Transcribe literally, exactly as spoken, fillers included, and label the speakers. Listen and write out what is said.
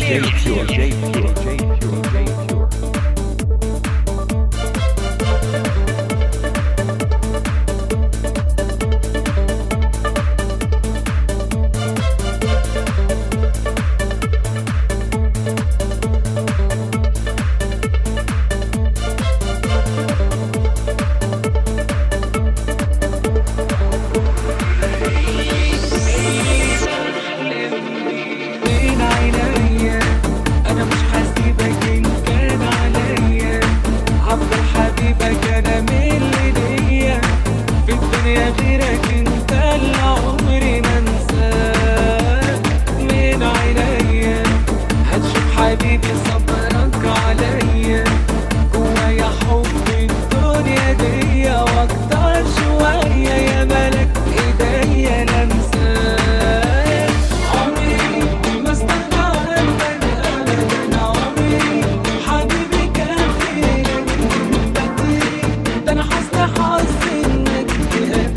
Speaker 1: J Pure, J Pure, J Pure, J Pure.
Speaker 2: غيرك انت اللي عمري ما انساك من عينيا. هتشوف حبيبي صبرك عليا، جوايا حب الدنيا دي واكتر شوية، يا ملك ايديا لمساك. عمري ما استغنى عنك ابدا، عمري حبيبي كان فيك من بدري، ده انا حاسة حظي انك